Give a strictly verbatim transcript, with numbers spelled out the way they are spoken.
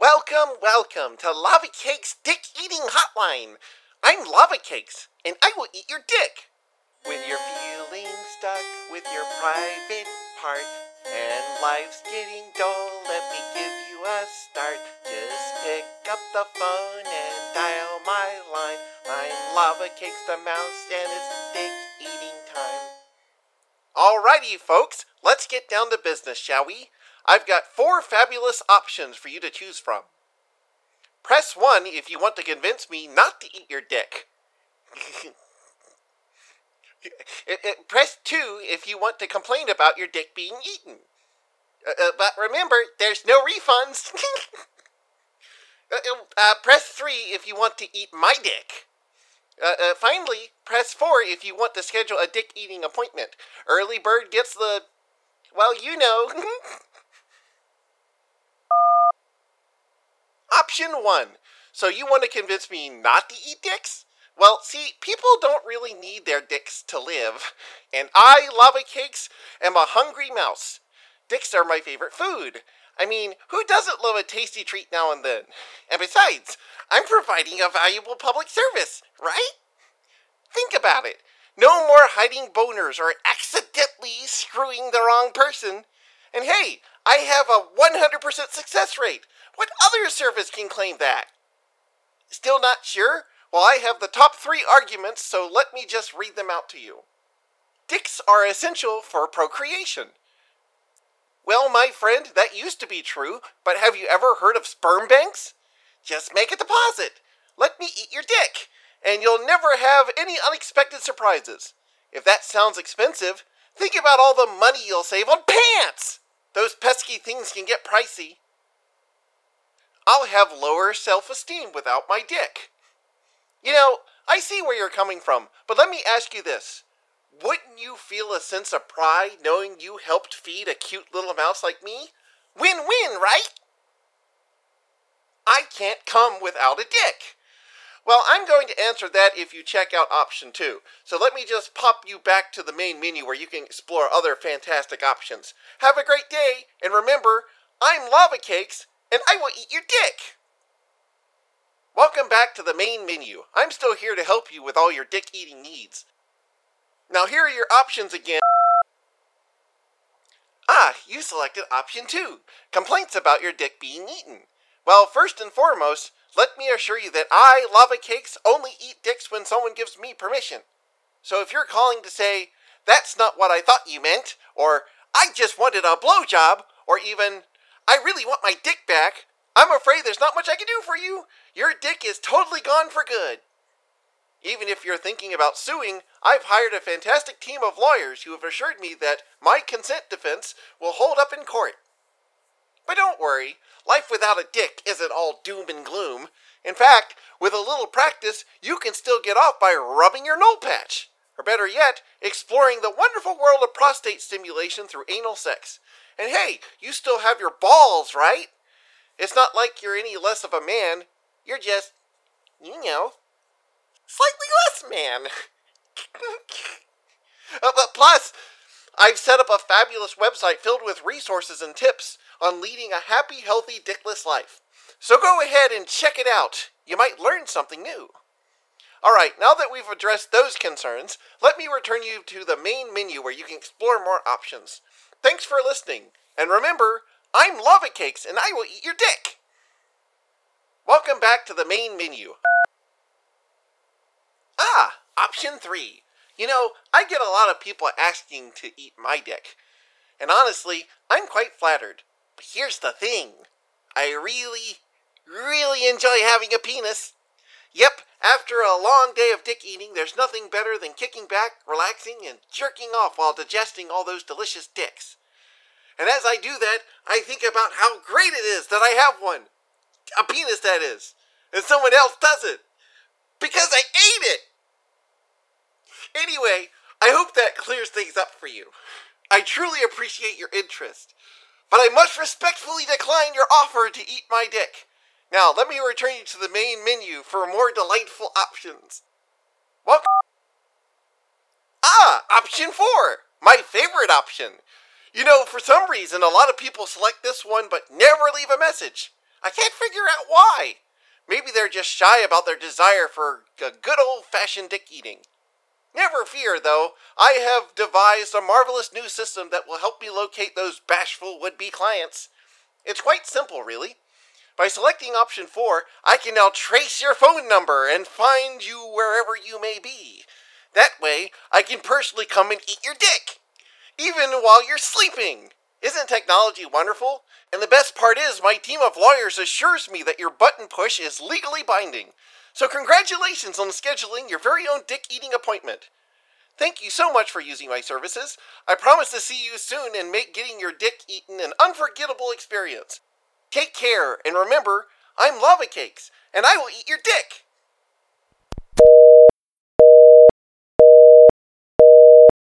Welcome, welcome to Lava Cake's Dick Eating Hotline. I'm Lava Cakes, and I will eat your dick. When you're feeling stuck with your private part, and life's getting dull, let me give you a start. Just pick up the phone and dial my line. I'm Lava Cakes the Mouse, and it's dick eating time. Alrighty, folks, let's get down to business, shall we? I've got four fabulous options for you to choose from. Press one if you want to convince me not to eat your dick. it, it, press two if you want to complain about your dick being eaten. Uh, uh, but remember, there's no refunds. uh, uh, press three if you want to eat my dick. Uh, uh, finally, press four if you want to schedule a dick-eating appointment. Early bird gets the... well, you know... Option one. So you want to convince me not to eat dicks? Well, see, people don't really need their dicks to live. And I, Lava Cakes, am a hungry mouse. Dicks are my favorite food. I mean, who doesn't love a tasty treat now and then? And besides, I'm providing a valuable public service, right? Think about it. No more hiding boners or accidentally screwing the wrong person. And hey, I have a one hundred percent success rate. What other service can claim that? Still not sure? Well, I have the top three arguments, so let me just read them out to you. Dicks are essential for procreation. Well, my friend, that used to be true, but have you ever heard of sperm banks? Just make a deposit. Let me eat your dick, and you'll never have any unexpected surprises. If that sounds expensive, think about all the money you'll save on pants! Those pesky things can get pricey. I'll have lower self-esteem without my dick. You know, I see where you're coming from, but let me ask you this. Wouldn't you feel a sense of pride knowing you helped feed a cute little mouse like me? Win-win, right? I can't come without a dick. Well, I'm going to answer that if you check out option two. So let me just pop you back to the main menu where you can explore other fantastic options. Have a great day, and remember, I'm Lava Cakes, and I will eat your dick. Welcome back to the main menu. I'm still here to help you with all your dick-eating needs. Now here are your options again. Ah, you selected option two, complaints about your dick being eaten. Well, first and foremost, let me assure you that I, Lava Cakes, only eat dicks when someone gives me permission. So if you're calling to say, that's not what I thought you meant, or I just wanted a blowjob, or even, I really want my dick back, I'm afraid there's not much I can do for you. Your dick is totally gone for good. Even if you're thinking about suing, I've hired a fantastic team of lawyers who have assured me that my consent defense will hold up in court. But don't worry, life without a dick isn't all doom and gloom. In fact, with a little practice, you can still get off by rubbing your null patch. Or better yet, exploring the wonderful world of prostate stimulation through anal sex. And hey, you still have your balls, right? It's not like you're any less of a man. You're just, you know, slightly less man. uh, but plus, I've set up a fabulous website filled with resources and tips on leading a happy, healthy, dickless life. So go ahead and check it out. You might learn something new. Alright, now that we've addressed those concerns, let me return you to the main menu where you can explore more options. Thanks for listening, and remember, I'm Lava Cakes and I will eat your dick! Welcome back to the main menu. Ah, option three. You know, I get a lot of people asking to eat my dick. And honestly, I'm quite flattered. But here's the thing. I really, really enjoy having a penis. Yep, after a long day of dick eating, there's nothing better than kicking back, relaxing, and jerking off while digesting all those delicious dicks. And as I do that, I think about how great it is that I have one. A penis, that is. And someone else doesn't. Because I ate it! Anyway, I hope that clears things up for you. I truly appreciate your interest. But I must respectfully decline your offer to eat my dick. Now, let me return you to the main menu for more delightful options. Welcome. Ah, option four. My favorite option. You know, for some reason, a lot of people select this one but never leave a message. I can't figure out why. Maybe they're just shy about their desire for a good old-fashioned dick eating. Never fear, though. I have devised a marvelous new system that will help me locate those bashful would-be clients. It's quite simple, really. By selecting option four, I can now trace your phone number and find you wherever you may be. That way, I can personally come and eat your dick, even while you're sleeping. Isn't technology wonderful? And the best part is, my team of lawyers assures me that your button push is legally binding. So congratulations on scheduling your very own dick-eating appointment. Thank you so much for using my services. I promise to see you soon and make getting your dick eaten an unforgettable experience. Take care, and remember, I'm Lava Cakes, and I will eat your dick!